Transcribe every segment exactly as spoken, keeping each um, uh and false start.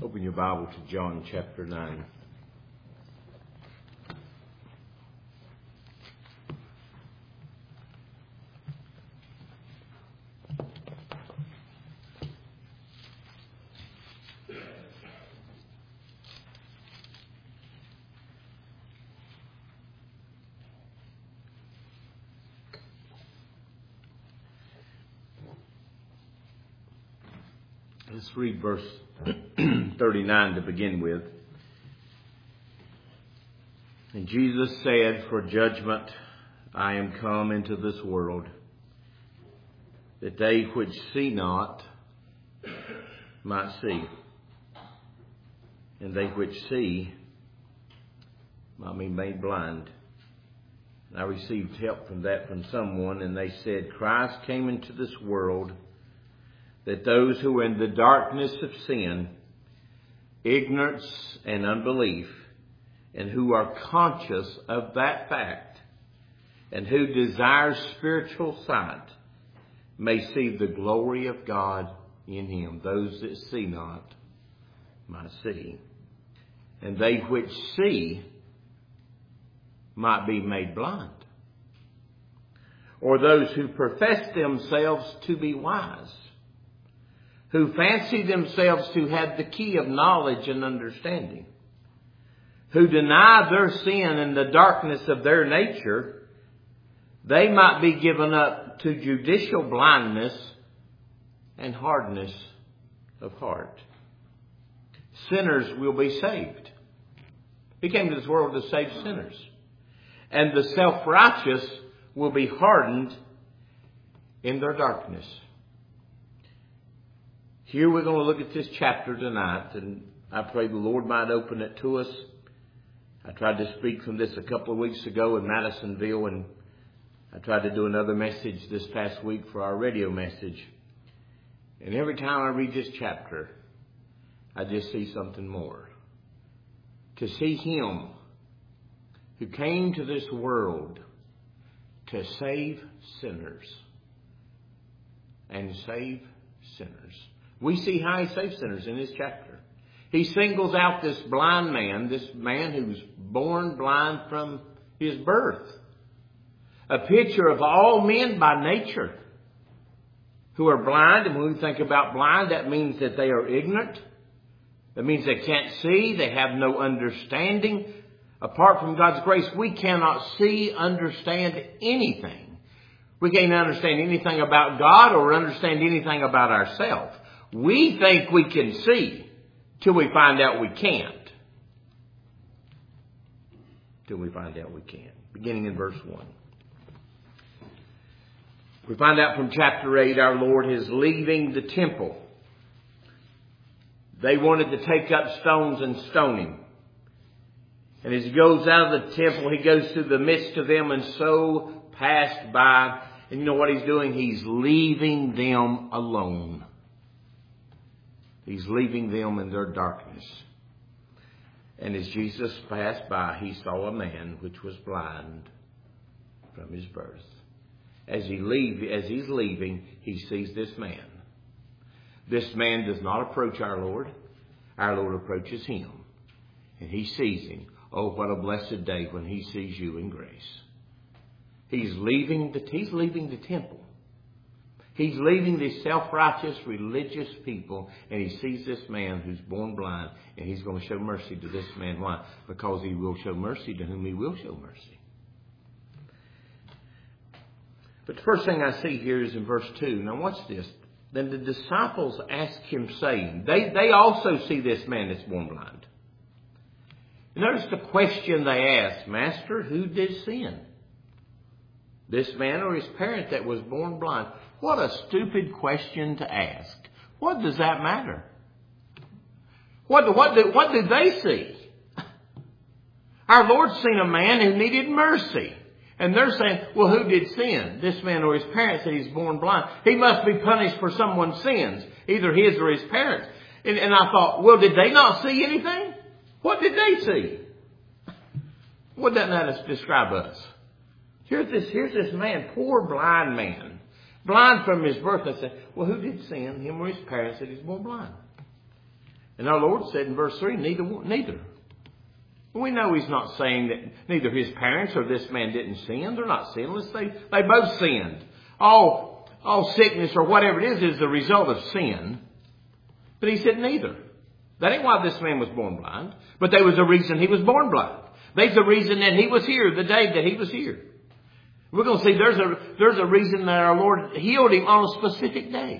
Open your Bible to John chapter nine. Let's read verse thirty-nine to begin with. And Jesus said, "For judgment I am come into this world, that they which see not might see, and they which see might be made blind." And I received help from that from someone, and they said, "Christ came into this world that those who are in the darkness of sin, ignorance and unbelief, and who are conscious of that fact, and who desire spiritual sight, may see the glory of God in him. Those that see not might see, and they which see might be made blind. Or those who profess themselves to be wise, who fancy themselves to have the key of knowledge and understanding, who deny their sin and the darkness of their nature, they might be given up to judicial blindness and hardness of heart. Sinners will be saved. He came to this world to save sinners. And the self-righteous will be hardened in their darkness. Here we're going to look at this chapter tonight, and I pray the Lord might open it to us. I tried to speak from this a couple of weeks ago in Madisonville, and I tried to do another message this past week for our radio message. And every time I read this chapter, I just see something more. To see Him who came to this world to save sinners and save sinners. We see how He saves sinners in this chapter. He singles out this blind man, this man who's born blind from his birth. A picture of all men by nature who are blind. And when we think about blind, that means that they are ignorant. That means they can't see. They have no understanding. Apart from God's grace, we cannot see, understand anything. We can't understand anything about God or understand anything about ourselves. We think we can see till we find out we can't. Till we find out we can't. Beginning in verse one. We find out from chapter eight, our Lord is leaving the temple. They wanted to take up stones and stone Him. And as He goes out of the temple, He goes through the midst of them and so passed by. And you know what He's doing? He's leaving them alone. He's leaving them in their darkness. And as Jesus passed by, He saw a man which was blind from his birth. As he leave, as He's leaving, He sees this man. This man does not approach our Lord. Our Lord approaches him. And He sees him. Oh, what a blessed day when He sees you in grace. He's leaving the, he's leaving the temple. He's leaving these self-righteous religious people, and He sees this man who's born blind, and He's going to show mercy to this man. Why? Because He will show mercy to whom He will show mercy. But the first thing I see here is in verse two. Now watch this. Then the disciples ask Him, saying, they, they also see this man that's born blind. Notice the question they ask, "Master, who did sin? This man or his parent that was born blind?" What a stupid question to ask. What does that matter? What, what, did, what did they see? Our Lord's seen a man who needed mercy. And they're saying, well, who did sin? This man or his parents that he's born blind. He must be punished for someone's sins, either his or his parents. And, and I thought, well, did they not see anything? What did they see? What does that describe us? Here's this, here's this man, poor blind man, blind from his birth. I said, well, who did sin, him or his parents, that he's born blind? And our Lord said in verse three, neither one, neither. We know He's not saying that neither His parents or this man didn't sin. They're not sinless. They, they both sinned. All, all sickness or whatever it is is the result of sin. But He said neither. That ain't why this man was born blind. But there was a reason he was born blind. There's a reason that he was here the day that he was here. We're going to see there's a, there's a reason that our Lord healed him on a specific day.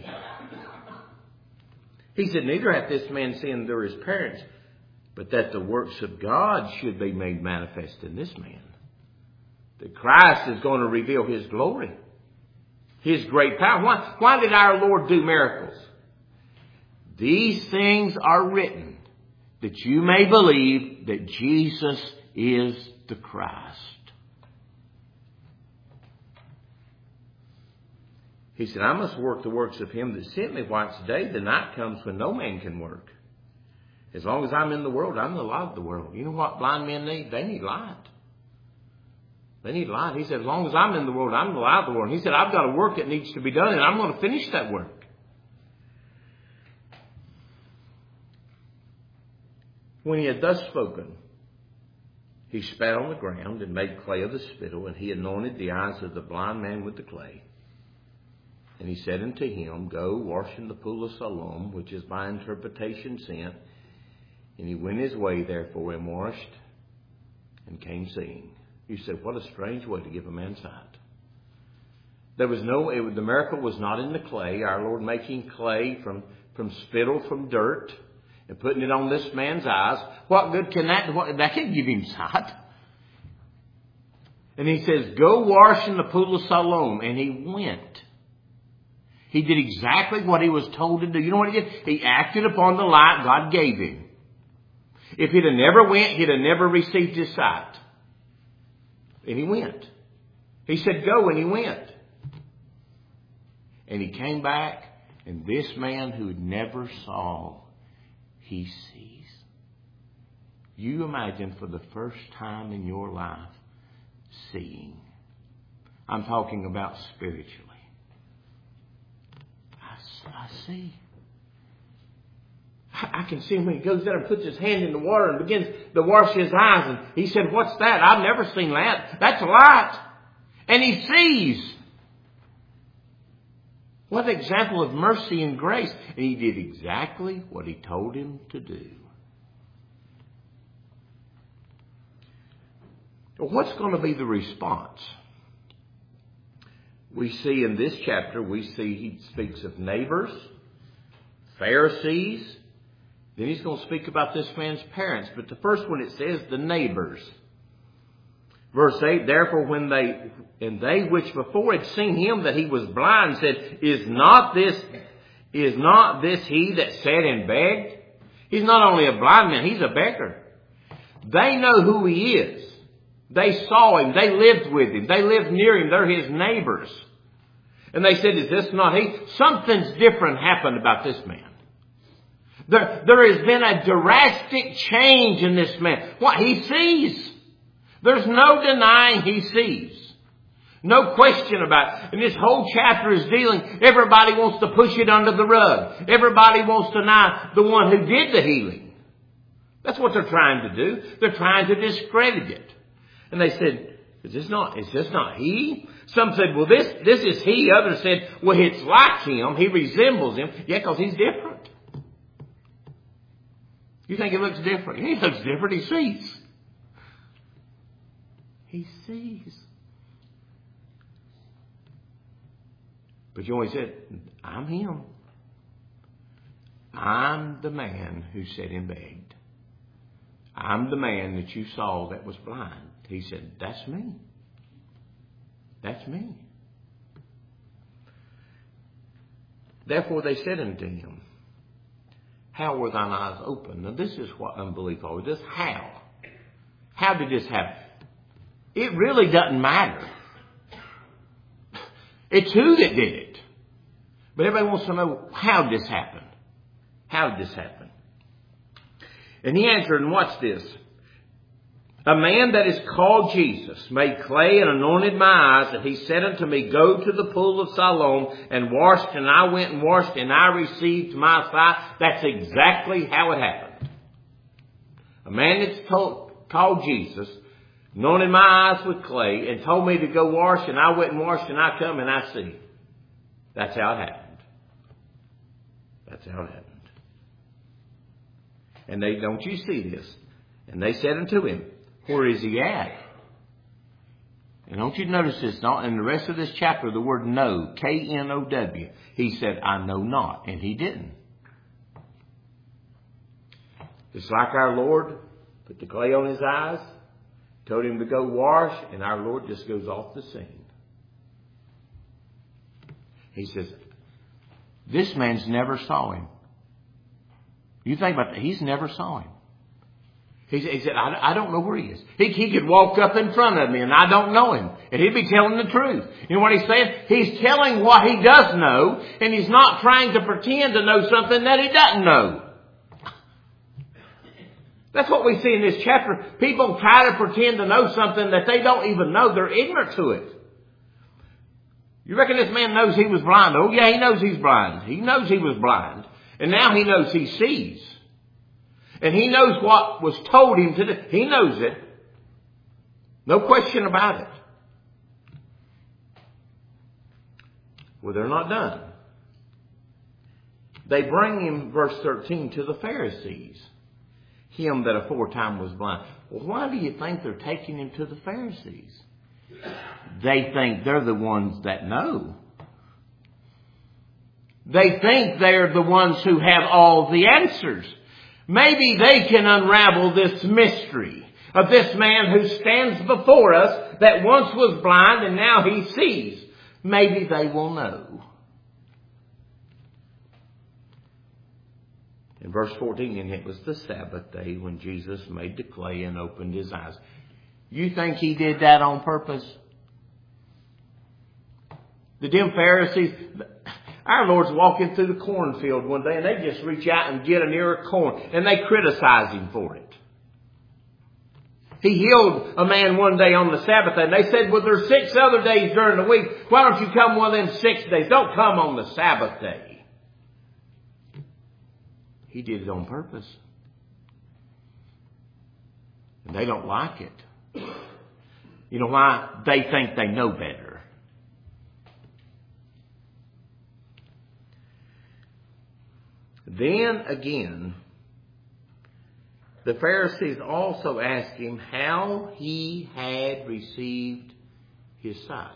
He said, neither hath this man sinned through his parents, but that the works of God should be made manifest in this man. That Christ is going to reveal His glory. His great power. Why, why did our Lord do miracles? These things are written that you may believe that Jesus is the Christ. He said, I must work the works of Him that sent me while it's day. The night comes when no man can work. As long as I'm in the world, I'm the light of the world. You know what blind men need? They need light. They need light. He said, as long as I'm in the world, I'm the light of the world. He said, I've got a work that needs to be done, and I'm going to finish that work. When He had thus spoken, He spat on the ground and made clay of the spittle, and He anointed the eyes of the blind man with the clay. And He said unto him, go, wash in the pool of Siloam, which is by interpretation sent. And he went his way, therefore, and washed, and came seeing. You said, what a strange way to give a man sight. There was no, it, the miracle was not in the clay. Our Lord making clay from, from spittle, from dirt, and putting it on this man's eyes. What good can that, what, that can give him sight. And He says, go wash in the pool of Siloam. And he went. He did exactly what he was told to do. You know what he did? He acted upon the light God gave him. If he'd have never went, he'd have never received his sight. And he went. He said, go, and he went. And he came back, and this man who never saw, he sees. You imagine for the first time in your life seeing. I'm talking about spiritually. I see. I can see him when he goes there and puts his hand in the water and begins to wash his eyes. And he said, what's that? I've never seen that. That's light. And he sees. What an example of mercy and grace. And he did exactly what He told him to do. What's going to be the response? We see in this chapter, we see He speaks of neighbors, Pharisees. Then He's going to speak about this man's parents. But the first one, it says the neighbors. Verse eight, therefore when they, and they which before had seen Him that He was blind said, is not this, is not this he that sat and begged? He's not only a blind man, he's a beggar. They know who He is. They saw Him. They lived with Him. They lived near Him. They're His neighbors. And they said, is this not He? Something's different happened about this man. There, there has been a drastic change in this man. What? He sees. There's no denying He sees. No question about it. And this whole chapter is dealing, everybody wants to push it under the rug. Everybody wants to deny the one who did the healing. That's what they're trying to do. They're trying to discredit it. And they said, is this not, is this not He? Some said, well, this, this is He. Others said, well, it's like Him. He resembles Him. Yeah, because He's different. You think He looks different? He looks different. He sees. He sees. But you always said, I'm Him. I'm the man who sat and begged. I'm the man that you saw that was blind. He said, that's me. That's me. Therefore they said unto Him, how were thine eyes opened? Now this is what unbelief always does. How? How did this happen? It really doesn't matter. It's who that did it. But everybody wants to know, how did this happen? How did this happen? And He answered, and watch this. A man that is called Jesus made clay and anointed my eyes, and he said unto me, Go to the pool of Siloam and washed, and I went and washed, and I received my sight. That's exactly how it happened. A man that's told, called Jesus anointed my eyes with clay and told me to go wash, and I went and washed, and I come and I see. That's how it happened. That's how it happened. And they, don't you see this? And they said unto him, Where is he at? And don't you notice this? In the rest of this chapter, the word know, K N O W. He said, I know not. And he didn't. Just like our Lord put the clay on his eyes, told him to go wash, and our Lord just goes off the scene. He says, this man's never saw him. You think about that. He's never saw him. He said, he said I, I don't know where he is. He, he could walk up in front of me and I don't know him. And he'd be telling the truth. You know what he's saying? He's telling what he does know, and he's not trying to pretend to know something that he doesn't know. That's what we see in this chapter. People try to pretend to know something that they don't even know. They're ignorant to it. You reckon this man knows he was blind? Oh yeah, he knows he's blind. He knows he was blind. And now he knows he sees. And he knows what was told him to do. He knows it. No question about it. Well, they're not done. They bring him, verse thirteen, to the Pharisees. Him that aforetime was blind. Well, why do you think they're taking him to the Pharisees? They think they're the ones that know. They think they're the ones who have all the answers. Maybe they can unravel this mystery of this man who stands before us that once was blind and now he sees. Maybe they will know. In verse fourteen, and it was the Sabbath day when Jesus made the clay and opened his eyes. You think he did that on purpose? The dim Pharisees, our Lord's walking through the cornfield one day and they just reach out and get an ear of corn and they criticize him for it. He healed a man one day on the Sabbath and they said, well, there's six other days during the week. Why don't you come one of them six days? Don't come on the Sabbath day. He did it on purpose. And they don't like it. You know why? They think they know better. Then again, the Pharisees also asked him how he had received his sight.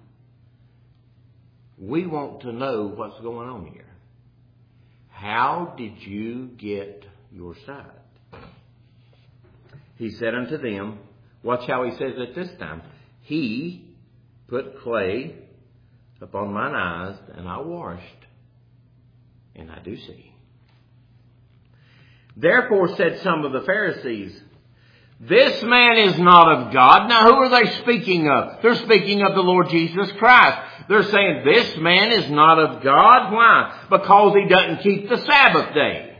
We want to know what's going on here. How did you get your sight? He said unto them, watch how he says it this time. He put clay upon mine eyes, and I washed, and I do see. Therefore said some of the Pharisees, this man is not of God. Now who are they speaking of? They're speaking of the Lord Jesus Christ. They're saying this man is not of God. Why? Because he doesn't keep the Sabbath day.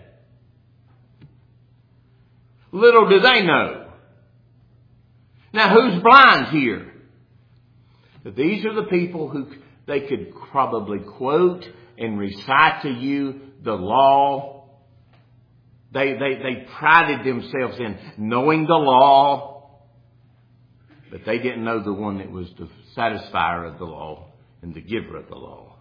Little do they know. Now who's blind here? These are the people who they could probably quote and recite to you the law. They, they, they prided themselves in knowing the law, but they didn't know the one that was the satisfier of the law and the giver of the law.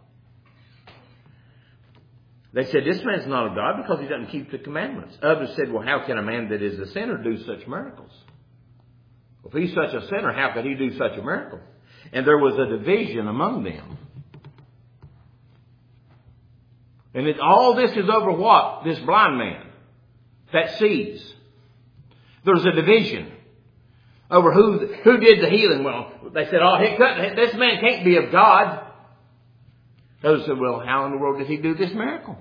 They said, this man's not of God because he doesn't keep the commandments. Others said, well, how can a man that is a sinner do such miracles? Well, if he's such a sinner, how could he do such a miracle? And there was a division among them. And it, all this is over what? This blind man that sees. There's a division over who who did the healing. Well, they said, oh, he couldn't, this man can't be of God. Others said, well, how in the world did he do this miracle?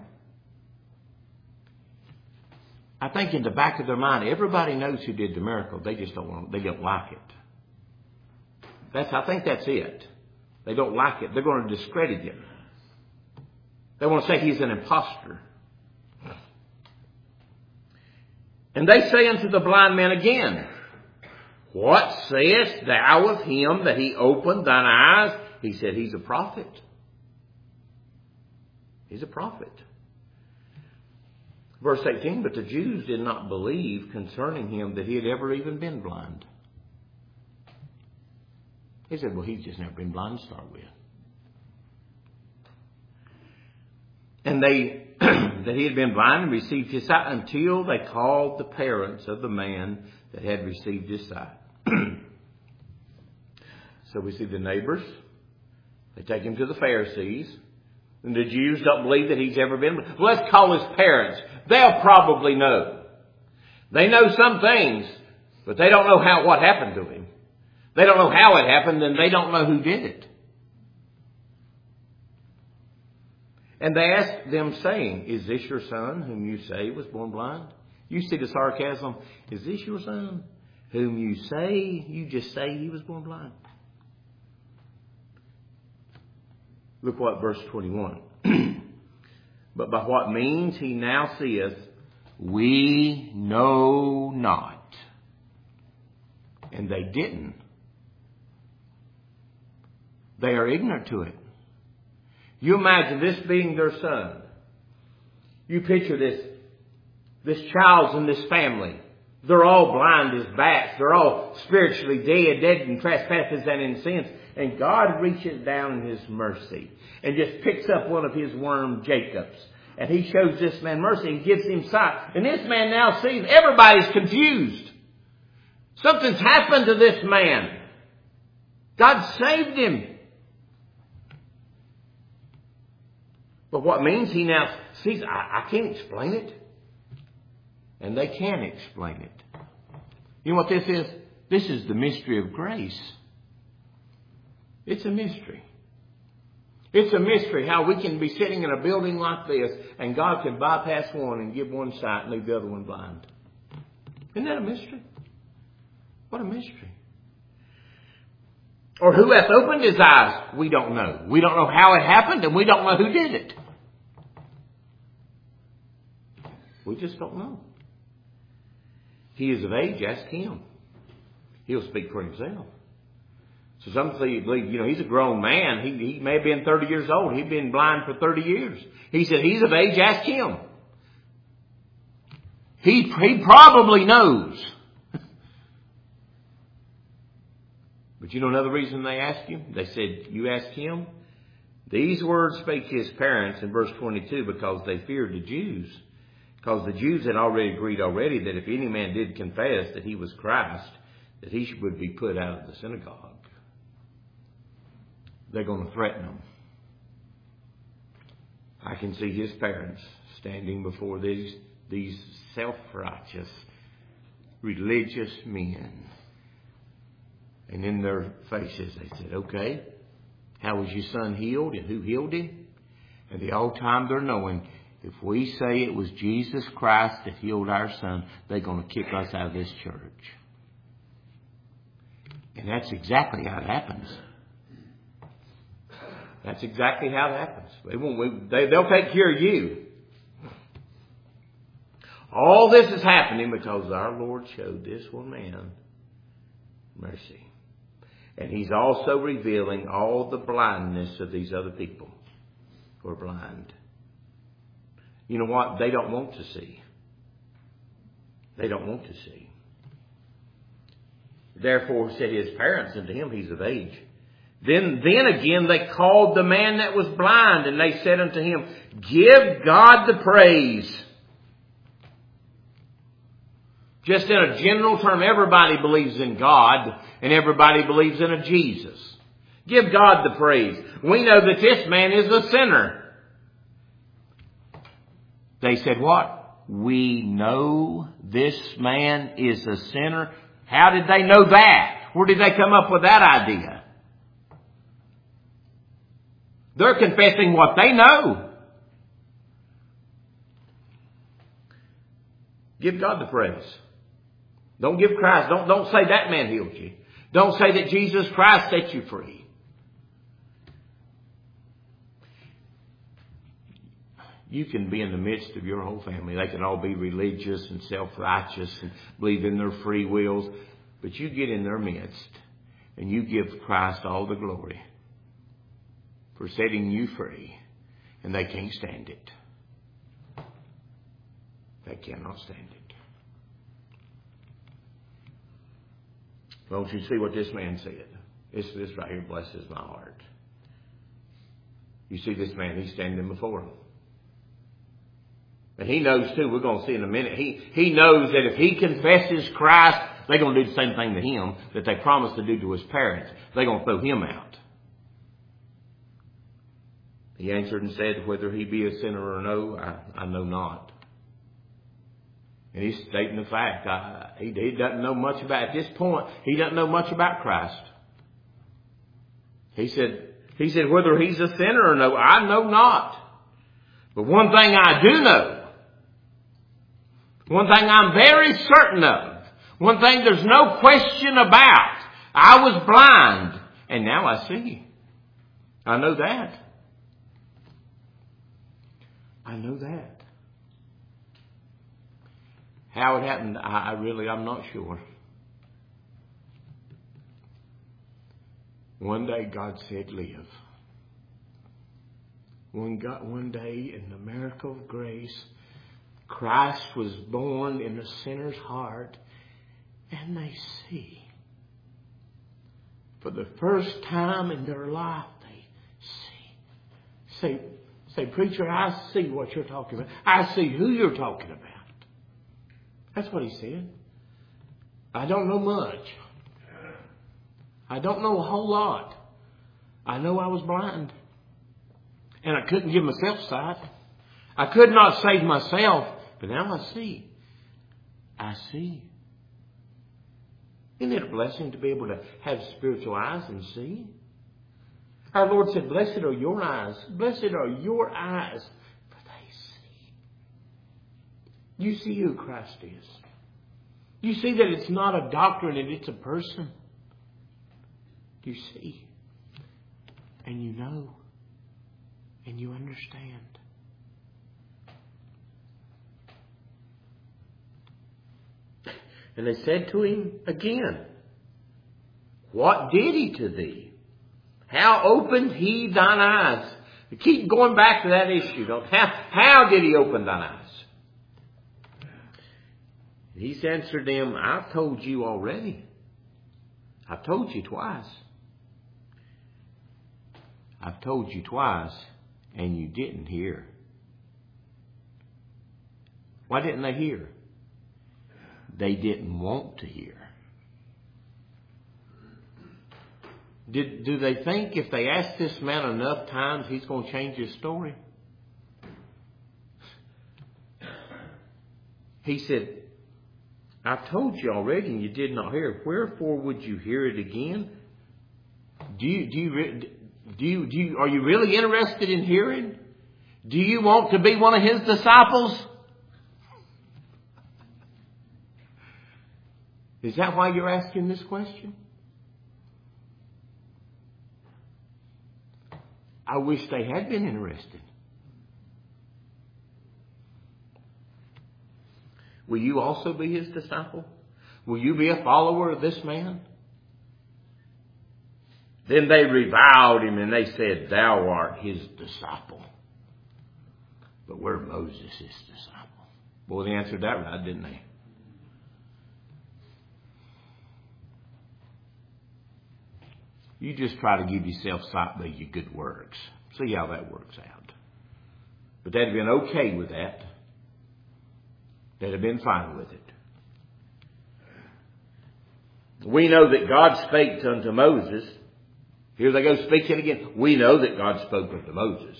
I think in the back of their mind, everybody knows who did the miracle. They just don't want, they don't like it. That's, I think that's it. They don't like it. They're going to discredit him. They want to say he's an imposter. And they say unto the blind man again, What sayest thou of him that he opened thine eyes? He said, he's a prophet. He's a prophet. Verse eighteen, but the Jews did not believe concerning him that he had ever even been blind. He said, well, he's just never been blind to start with. And they, that he had been blind and received his sight until they called the parents of the man that had received his sight. So we see the neighbors. They take him to the Pharisees. And the Jews don't believe that he's ever been. Let's call his parents. They'll probably know. They know some things, but they don't know how what happened to him. They don't know how it happened, and they don't know who did it. And they asked them, saying, is this your son, whom you say was born blind? You see the sarcasm. Is this your son, whom you say, you just say he was born blind? Look what verse twenty-one. But by what means he now seeth, we know not. And they didn't. They are ignorant to it. You imagine this being their son. You picture this, this child's in this family. They're all blind as bats. They're all spiritually dead, dead in trespasses and in sins. And God reaches down in his mercy and just picks up one of his worm Jacobs. And he shows this man mercy and gives him sight. And this man now sees. Everybody's confused. Something's happened to this man. God saved him. But what means he now sees, I, I can't explain it. And they can't explain it. You know what this is? This is the mystery of grace. It's a mystery. It's a mystery how we can be sitting in a building like this and God can bypass one and give one sight and leave the other one blind. Isn't that a mystery? What a mystery. Or who hath opened his eyes? We don't know. We don't know how it happened and we don't know who did it. We just don't know. He is of age, ask him. He'll speak for himself. So some believe, you know, he's a grown man. He, he may have been thirty years old. He'd been blind for thirty years. He said, he's of age, ask him. He, he probably knows. But you know another reason they asked him? They said, you asked him? These words spake his parents in verse twenty-two because they feared the Jews. Because the Jews had already agreed already that if any man did confess that he was Christ, that he would be put out of the synagogue. They're going to threaten him. I can see his parents standing before these, these self-righteous, religious men. And in their faces they said, okay, how was your son healed and who healed him? And the whole time they're knowing, if we say it was Jesus Christ that healed our son, they're going to kick us out of this church. And that's exactly how it happens. That's exactly how it happens. They won't, they, they'll take care of you. All this is happening because our Lord showed this one man mercy. And he's also revealing all the blindness of these other people who are blind. You know what? They don't want to see. They don't want to see. Therefore said his parents unto him, he's of age. Then, then again they called the man that was blind, and they said unto him, give God the praise. Just in a general term, everybody believes in God, and everybody believes in a Jesus. Give God the praise. We know that this man is a sinner. They said what? We know this man is a sinner. How did they know that? Where did they come up with that idea? They're confessing what they know. Give God the praise. Don't give Christ. Don't, don't say that man healed you. Don't say that Jesus Christ set you free. You can be in the midst of your whole family. They can all be religious and self-righteous and believe in their free wills. But you get in their midst and you give Christ all the glory for setting you free, and they can't stand it. They cannot stand it. Don't you see what this man said? This, this right here blesses my heart. You see this man, he's standing before him. And he knows too, we're going to see in a minute, he, he knows that if he confesses Christ, they're going to do the same thing to him that they promised to do to his parents. They're going to throw him out. He answered and said, whether he be a sinner or no, I, I know not. And he's stating the fact. I, he, he doesn't know much about, at this point, he doesn't know much about Christ. He said, he said, whether he's a sinner or no, I know not. But one thing I do know, one thing I'm very certain of, one thing there's no question about, I was blind and now I see. I know that. I know that. How it happened, I, I really, I'm not sure. One day God said, live. One, God, one day in the miracle of grace, Christ was born in a sinner's heart, and they see. For the first time in their life, they see. Say, say, preacher, I see what you're talking about. I see who you're talking about. That's what he said. I don't know much. I don't know a whole lot. I know I was blind. And I couldn't give myself sight. I could not save myself. But now I see. I see. Isn't it a blessing to be able to have spiritual eyes and see? Our Lord said, blessed are your eyes. Blessed are your eyes. For they see. You see who Christ is. You see that it's not a doctrine and it's a person. You see. And you know. And you understand. And they said to him again, what did he to thee? How opened he thine eyes? You keep going back to that issue. Don't, how, how did he open thine eyes? And he answered them, I've told you already. I've told you twice. I've told you twice, and you didn't hear. Why didn't they hear? They didn't want to hear. Did, do they think if they ask this man enough times, he's going to change his story? He said, I've told you already and you did not hear. Wherefore would you hear it again? Do you, do you, do you, do you, are you really interested in hearing? Do you want to be one of his disciples? Is that why you're asking this question? I wish they had been interested. Will you also be his disciple? Will you be a follower of this man? Then they reviled him and they said, thou art his disciple. But we're Moses' disciple. Boy, they answered that right, didn't they? You just try to give yourself sight by your good works. See how that works out. But they'd have been okay with that. They'd have been fine with it. We know that God spake unto Moses. Here they go speaking again. We know that God spoke unto Moses.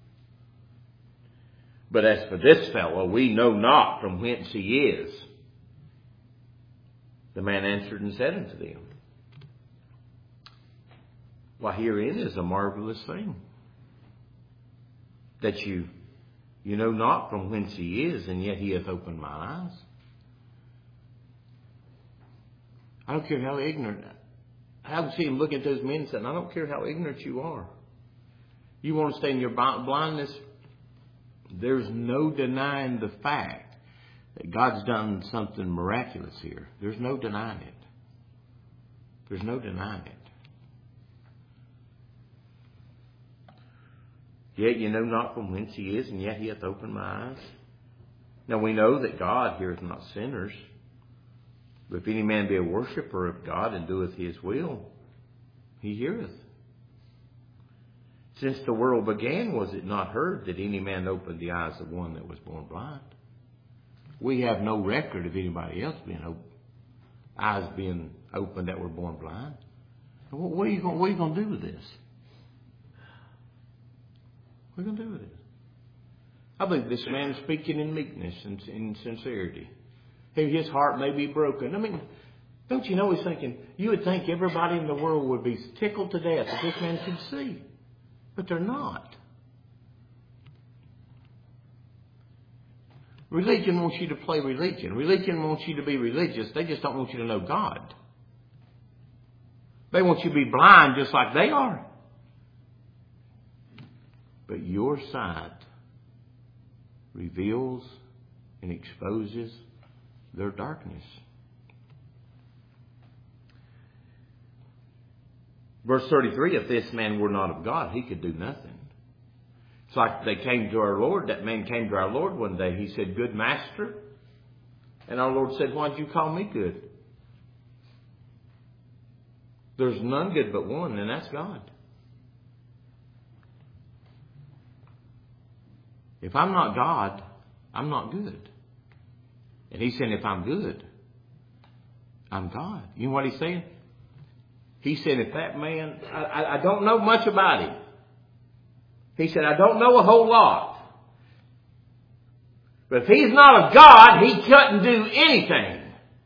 But as for this fellow, we know not from whence he is. The man answered and said unto them, why, herein is a marvelous thing, that you, you know not from whence he is, and yet he hath opened my eyes. I don't care how ignorant. I would see him looking at those men and saying, I don't care how ignorant you are. You want to stay in your blindness? There's no denying the fact that God's done something miraculous here. There's no denying it. There's no denying it. Yet you know not from whence he is, and yet he hath opened my eyes. Now we know that God heareth not sinners. But if any man be a worshipper of God and doeth his will, he heareth. Since the world began, was it not heard that any man opened the eyes of one that was born blind? We have no record of anybody else being open, eyes being opened that were born blind. What are you going, what are you going to do with this? What are you going to do with it? I believe this man is speaking in meekness and in sincerity. His heart may be broken. I mean, don't you know he's thinking, you would think everybody in the world would be tickled to death if this man could see. But they're not. Religion wants you to play religion. Religion wants you to be religious. They just don't want you to know God. They want you to be blind just like they are. But your side reveals and exposes their darkness. Verse thirty-three, if this man were not of God, he could do nothing. It's like they came to our Lord. That man came to our Lord one day. He said, good master. And our Lord said, why did you call me good? There's none good but one, and that's God. If I'm not God, I'm not good. And he's saying, if I'm good, I'm God. You know what he's saying? He said, if that man, I, I, I don't know much about him. He said, I don't know a whole lot. But if he's not of God, he couldn't do anything.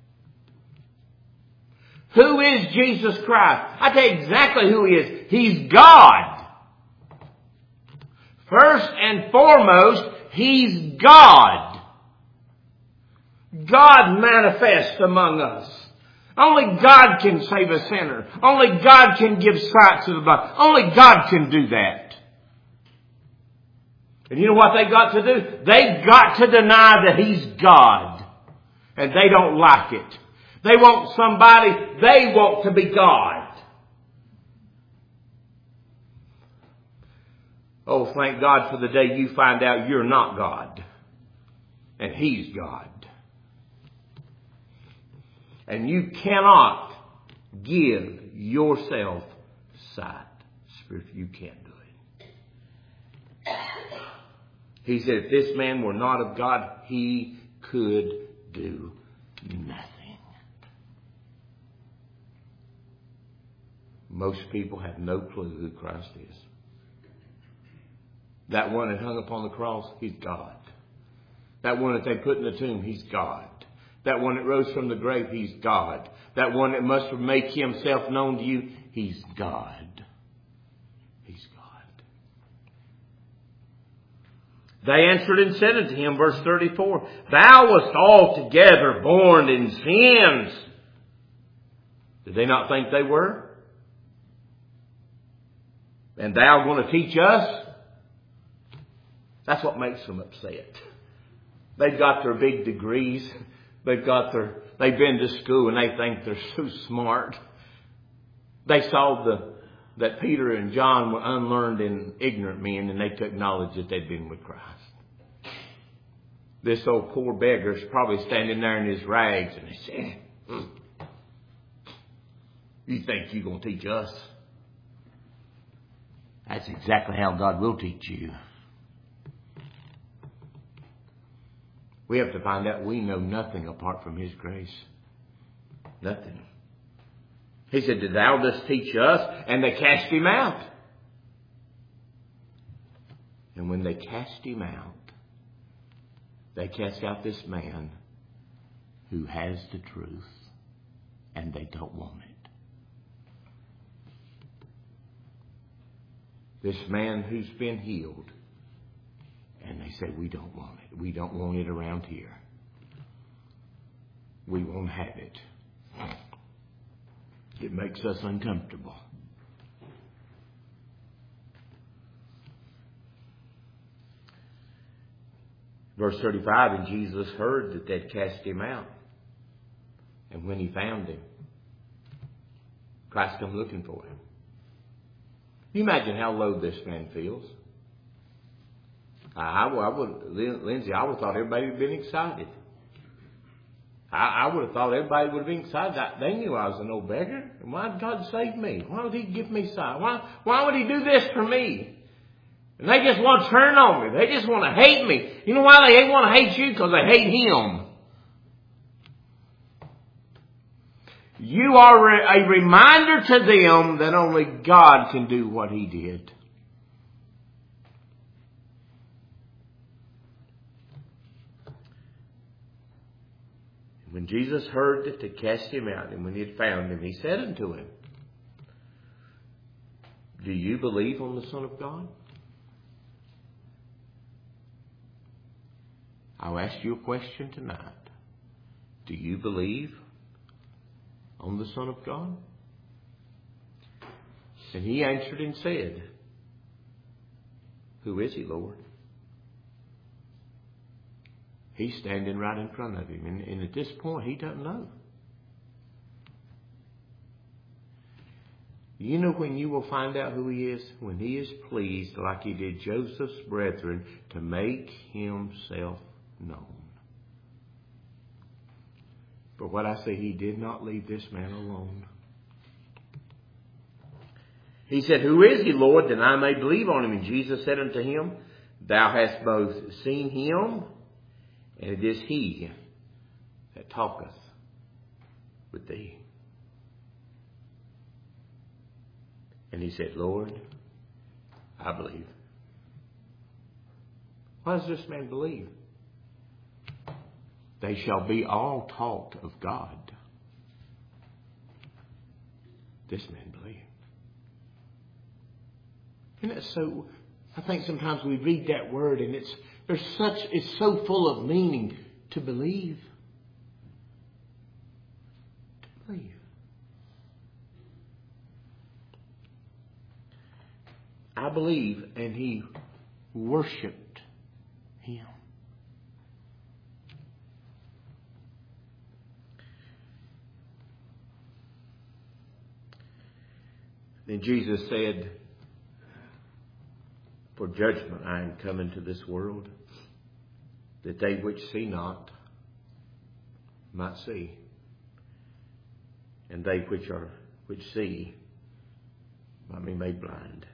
Who is Jesus Christ? I tell you exactly who he is. He's God. First and foremost, he's God. God manifests among us. Only God can save a sinner. Only God can give sight to the blind. Only God can do that. And you know what they got to do? They got to deny that he's God. And they don't like it. They want somebody, they want to be God. Oh, thank God for the day you find out you're not God. And he's God. And you cannot give yourself sight. Spirit, you can't do it. He said, if this man were not of God, he could do nothing. Most people have no clue who Christ is. That one that hung upon the cross, he's God. That one that they put in the tomb, he's God. That one that rose from the grave, he's God. That one that must make himself known to you, he's God. He's God. They answered and said unto him, verse thirty-four, thou wast altogether born in sins. Did they not think they were? And thou going to teach us? That's what makes them upset. They've got their big degrees. They've got their, they've been to school and they think they're so smart. They saw the, that Peter and John were unlearned and ignorant men, and they took knowledge that they'd been with Christ. This old poor beggar's probably standing there in his rags, and they said, mm, you think you're going to teach us? That's exactly how God will teach you. We have to find out we know nothing apart from his grace. Nothing. He said, did thou dost teach us? And they cast him out. And when they cast him out, they cast out this man who has the truth, and they don't want it. This man who's been healed. And they say, we don't want it. We don't want it around here. We won't have it. It makes us uncomfortable. Verse thirty-five, and Jesus heard that they'd cast him out. And when he found him, Christ come looking for him. Can you imagine how low this man feels? I, I, I would, Lindsay, I would have thought everybody would have been excited. I, I would have thought everybody would have been excited. They knew I was an old beggar. And why did God save me? Why would He give me sight? Why, why would He do this for me? And they just want to turn on me. They just want to hate me. You know why they want to hate you? Because they hate Him. You are a reminder to them that only God can do what He did. When Jesus heard that to cast him out, and when he had found him, he said unto him, do you believe on the Son of God? I'll ask you a question tonight. Do you believe on the Son of God? And he answered and said, who is He, Lord? He's standing right in front of him. And, and at this point, he doesn't know. You know when you will find out who He is? When He is pleased, like He did Joseph's brethren, to make Himself known. But what I say, He did not leave this man alone. He said, who is He, Lord, that I may believe on Him? And Jesus said unto him, thou hast both seen Him, and it is He that talketh with thee. And he said, Lord, I believe. Why does this man believe? They shall be all taught of God. This man believed. And that's so, I think sometimes we read that word and it's there's such, it's so full of meaning to believe. To believe. I believe, and he worshipped Him. Then Jesus said, for judgment I am come into this world, that they which see not might see, and they which are which see might be made blind.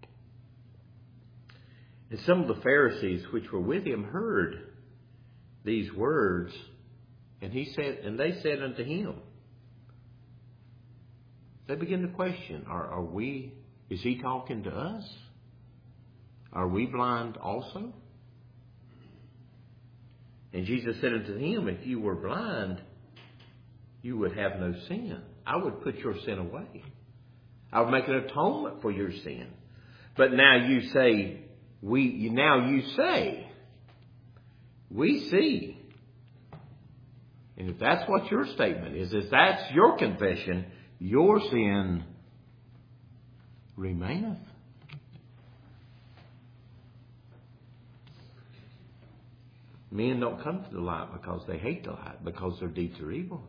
And some of the Pharisees which were with him heard these words, and he said, and they said unto him, they begin to question, are, are we, is he talking to us? Are we blind also? And Jesus said unto him, if you were blind, you would have no sin. I would put your sin away. I would make an atonement for your sin. But now you say, we, now you say, we see. And if that's what your statement is, if that's your confession, your sin remaineth. Men don't come to the light because they hate the light, because their deeds are evil.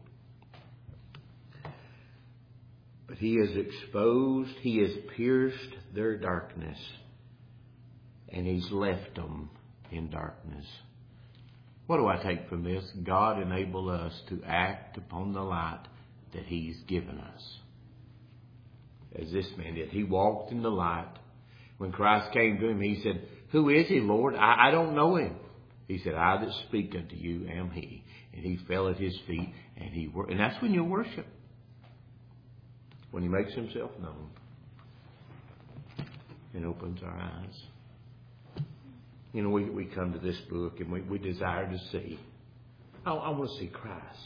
But He has exposed, He has pierced their darkness, and He's left them in darkness. What do I take from this? God enabled us to act upon the light that He's given us. As this man did. He walked in the light. When Christ came to him, he said, who is He, Lord? I, I don't know Him. He said, I that speak unto you am He. And he fell at His feet, and he wor- and that's when you worship. When He makes Himself known and opens our eyes. You know, we, we come to this book and we, we desire to see. I, I want to see Christ.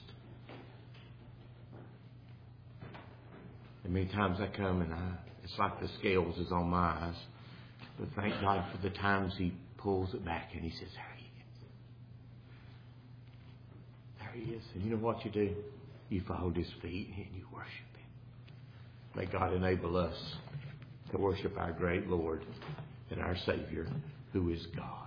And many times I come and I, it's like the scales is on my eyes. But thank God for the times He pulls it back and He says, there He is. There He is. And you know what you do? You fall at His feet and you worship Him. May God enable us to worship our great Lord and our Savior, who is God.